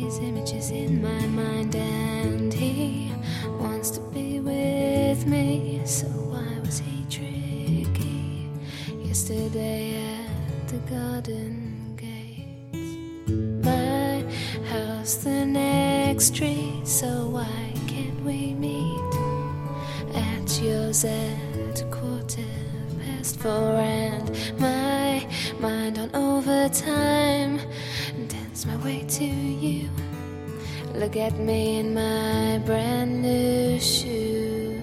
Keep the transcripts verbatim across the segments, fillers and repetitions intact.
these images in my mind, and he wants to be with me. So why was he tricky yesterday at the garden gates? My house the next street, so why can't we meet at yours at a quarter past four? And my mind on overtime, dance my way to you. Look at me in my brand new shoes.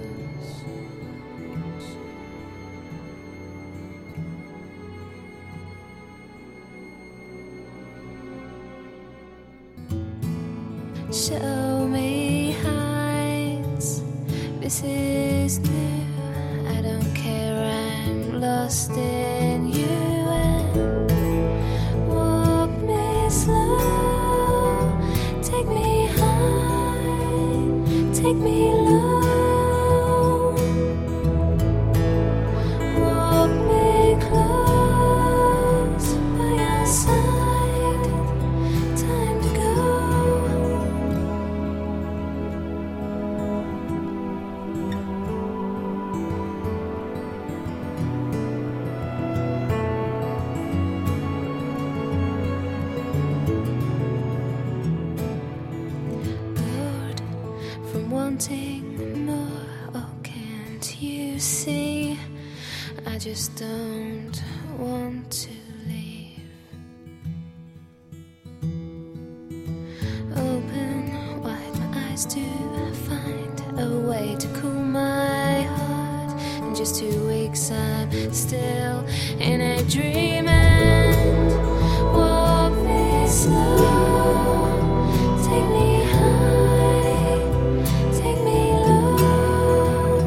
Show me heights, this is new. I don't care, I'm lost in you. And walk me slow, take me high, take me low. Walk me close by your side, time to go. Wanting more, oh can't you see? I just don't want to leave. Open wide my eyes to find a way to cool my heart. In just two weeks I'm still in a dream. And walk me slow, take me high, take me low.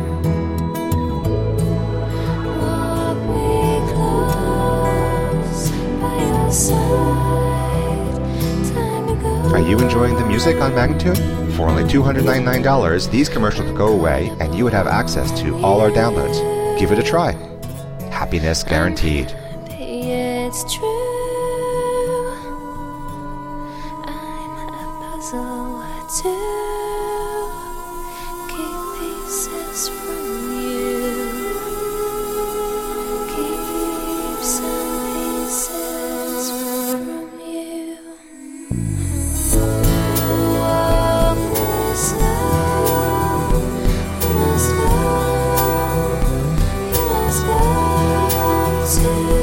Walk me close by your side, time to go. Are you enjoying the music on Magnatune? For only two hundred ninety-nine dollars, these commercials would go away and you would have access to all our downloads. Give it a try. Happiness guaranteed. It's true, I'm a puzzle too. Keep pieces from you, keep some pieces from you. Walk me slow, you must go, you must go too.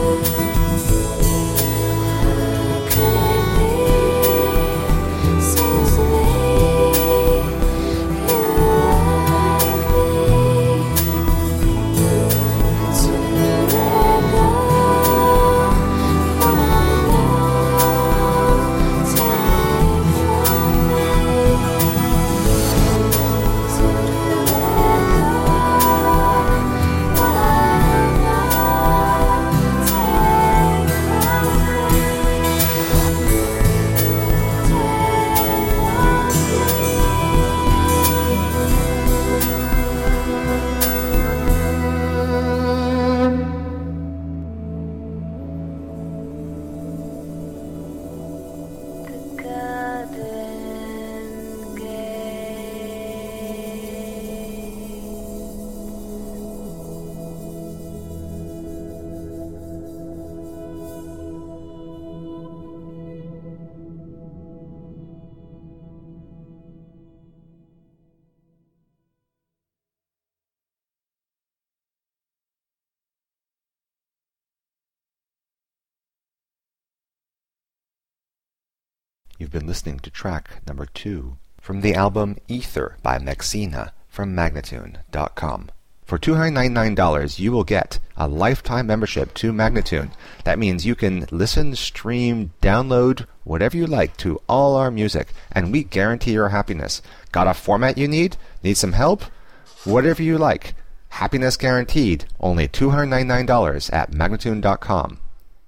You've been listening to track number two from the album Ether by Mexina from Magnatune dot com. For two hundred ninety-nine dollars, you will get a lifetime membership to Magnatune. That means you can listen, stream, download, whatever you like to all our music, and we guarantee your happiness. Got a format you need? Need some help? Whatever you like. Happiness guaranteed. Only two hundred ninety-nine dollars at Magnatune dot com.